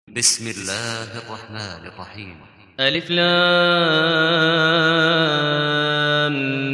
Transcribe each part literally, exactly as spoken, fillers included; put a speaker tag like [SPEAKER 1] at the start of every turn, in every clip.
[SPEAKER 1] بسم الله الرحمن الرحيم.
[SPEAKER 2] ألف لام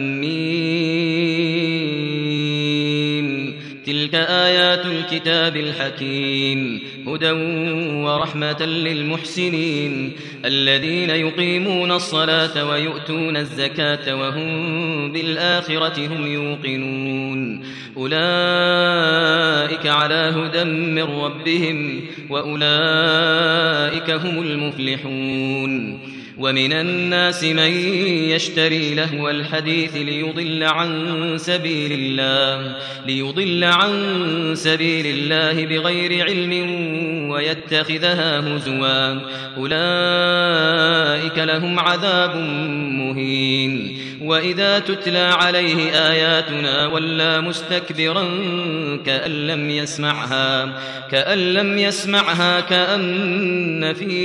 [SPEAKER 2] ميم. تلك آيات الكتاب الحكيم هدى ورحمة للمحسنين الذين يقيمون الصلاة ويؤتون الزكاة وهم بالآخرة هم يوقنون أولئك على هدى من ربهم وأولئك هم المفلحون. ومن الناس من يشتري لهو الحديث ليضل عن سبيل الله ليضل عن سبيل الله بغير علم ويتخذها هزوا أولئك لهم عذاب مهين. وإذا تتلى عليه آياتنا ولى مستكبرا كأن لم يسمعها كأن لم يسمعها كأن في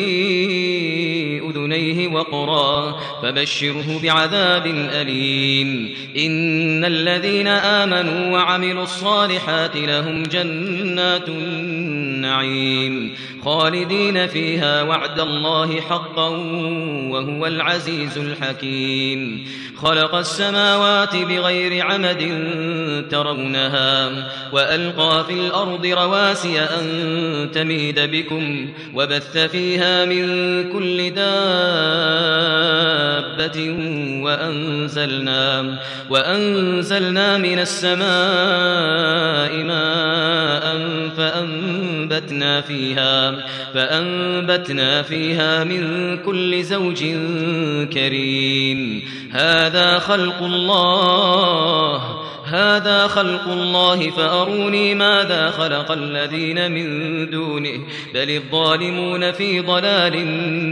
[SPEAKER 2] أذنيه وقرا فبشره بعذاب أليم. إن الذين آمنوا وعملوا الصالحات لهم جنات النعيم خالدين فيها وعد الله حقا وهو العزيز الحكيم. خلق السماوات بغير عمد ترونها وألقى في الأرض رواسي أن تميد بكم وبث فيها من كل دابة وأنزلنا, وأنزلنا من السماء ماء فأنبتنا فيها, فأنبتنا فيها من كل زوج كريم. هذا خلق الله هذا خلق الله فأروني ماذا خلق الذين من دونه بل الظالمون في ضلال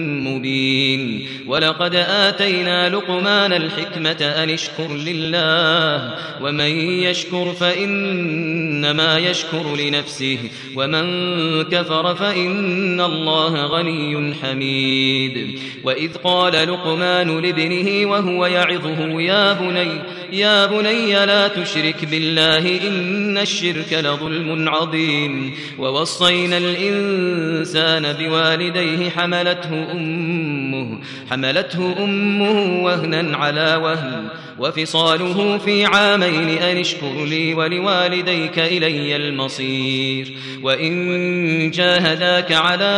[SPEAKER 2] مبين. ولقد آتينا لقمان الحكمة أن اشكر لله ومن يشكر فإنما يشكر لنفسه ومن كفر فإن الله غني حميد. وإذ قال لقمان لابنه وهو يعظه يا بني يا بني لا تشرك بالله إن الشرك لظلم عظيم. ووصينا الإنسان بوالديه حملته أمه حملته أمه وهنا على وهن وفصاله في عامين أن اشكر لي ولوالديك إلي المصير. وإن جاهداك على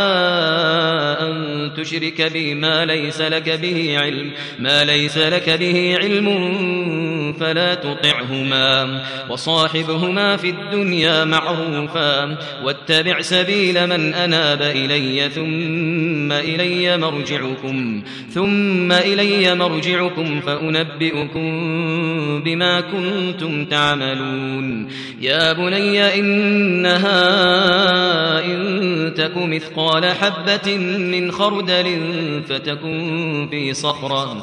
[SPEAKER 2] أن تشرك بي ما ليس لك به علم ما ليس لك به علم فلا تطعهما وصاحبهما في الدنيا معروفا واتبع سبيل من أناب إلي ثم إلي مرجعكم ثم إلي مرجعكم فأنبئكم بما كنتم تعملون. يا بني إنها إن تك مثقال حبة من خردل فتكن في صخرة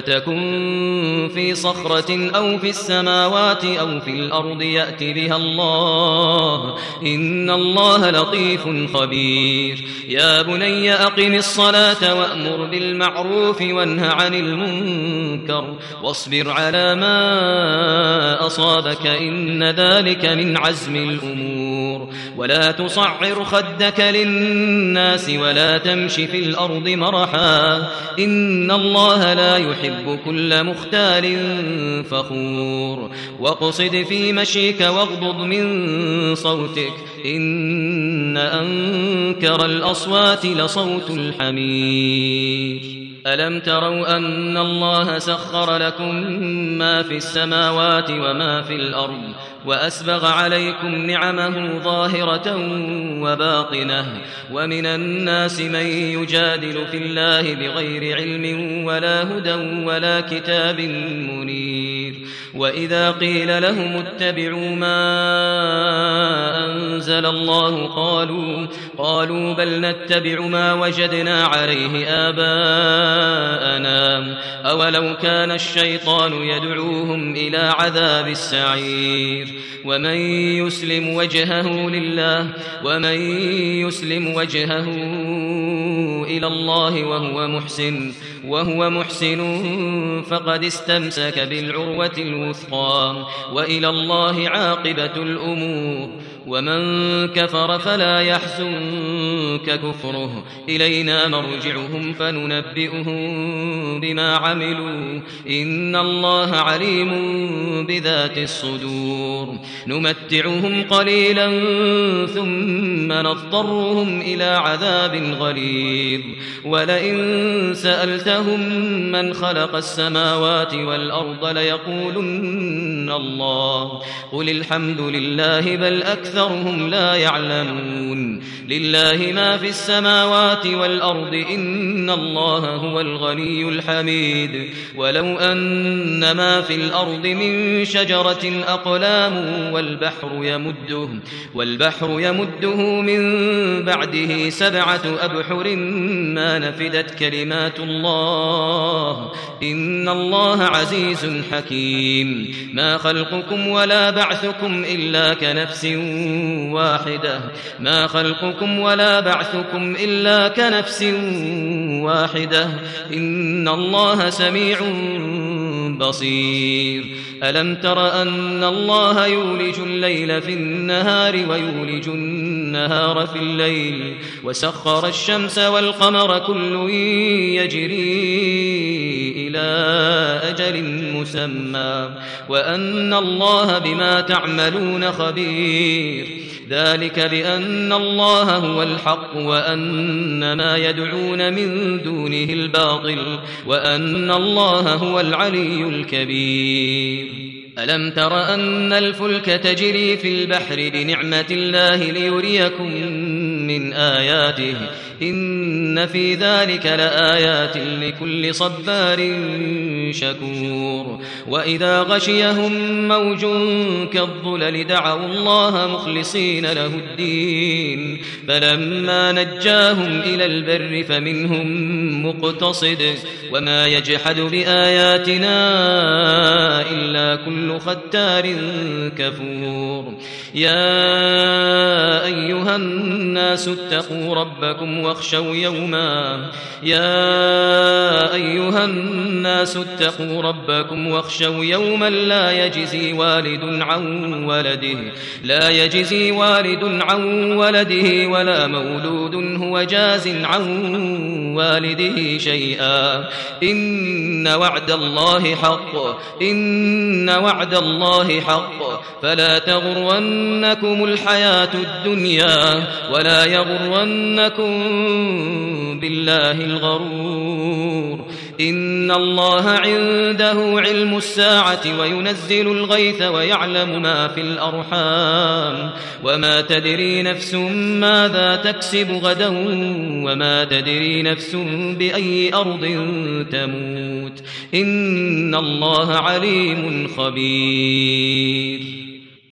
[SPEAKER 2] فتكن في صخرة أو في السماوات أو في الأرض يأت بها الله إن الله لطيف خبير. يا بني أقم الصلاة وأمر بالمعروف وانه عن المنكر واصبر على ما أصابك إن ذلك من عزم الأمور. ولا تصعر خدك للناس ولا تمش في الأرض مرحا إن الله لا يحب كل مختال فخور. واقصد في مشيك واغضض من صوتك إن أنكر الأصوات لصوت الحمير. ألم تروا أن الله سخر لكم ما في السماوات وما في الأرض وأسبغ عليكم نعمه ظاهرة وباطنة ومن الناس من يجادل في الله بغير علم ولا هدى ولا كتاب منير. وإذا قيل لهم اتبعوا ما أنزل الله قالوا, قالوا بل نتبع ما وجدنا عليه آباءنا أولو كان الشيطان يدعوهم إلى عذاب السعير. ومن يسلم وجهه لله ومن يسلم وجهه إلى الله وهو محسن وهو محسن فقد استمسك بالعروة الوثقى وإلى الله عاقبة الأمور. ومن كفر فلا يحزنك كفره إلينا مرجعهم فننبئهم بما عملوا إن الله عليم بذات الصدور نمتعهم قليلا ثم نضطرهم إلى عذاب غليظ ولئن سألتهم من خلق السماوات والأرض ليقولن الله قل الحمد لله بل أكثرهم لا يعلمون لله ما في السماوات والأرض إن الله هو الغني الحميد ولو أن ما في الأرض من شجرة أقلام والبحر يمده والبحر يمده من بعده سبعة أبحر ما نفدت كلمات الله إن الله عزيز حكيم ما خلقكم ولا بعثكم إلا كنفس واحدة ما خلقكم ولا بعثكم إلا كنفس واحدة إن الله سميع بصير ألم تر أن الله يولج الليل في النهار ويولج النهار في الليل وسخر الشمس والقمر كل يجري إلى أجل مسمى وأن الله بما تعملون خبير ذلك بأن الله هو الحق وأن ما يدعون من دونه الباطل وأن الله هو العلي الكبير ألم تر أن الفلك تجري في البحر بنعمة الله ليريكم من آياته إن في ذلك لآيات لكل صبار شكور وإذا غشيهم موج كالظلل دعوا الله مخلصين له الدين فلما نجاهم إلى البر فمنهم مقتصد وما يجحد بآياتنا إلا كل ختار كفور يا أيها الناس اتقوا ربكم واخشوا يوما يا أيها الناس اتقوا ربكم واخشوا يوما لا يجزي والد عن ولده لا يجزي والد عن ولده ولا مولود هو جاز عن والده شيئا إن وعد الله حق إن وعد الله حق فلا تغرنكم الحياة الدنيا ولا يغرنكم بالله الغرور إن الله عنده علم الساعة وينزل الغيث ويعلم ما في الأرحام وما تدري نفس ماذا تكسب غدا وما تدري نفس بأي أرض تموت إن الله عليم خبير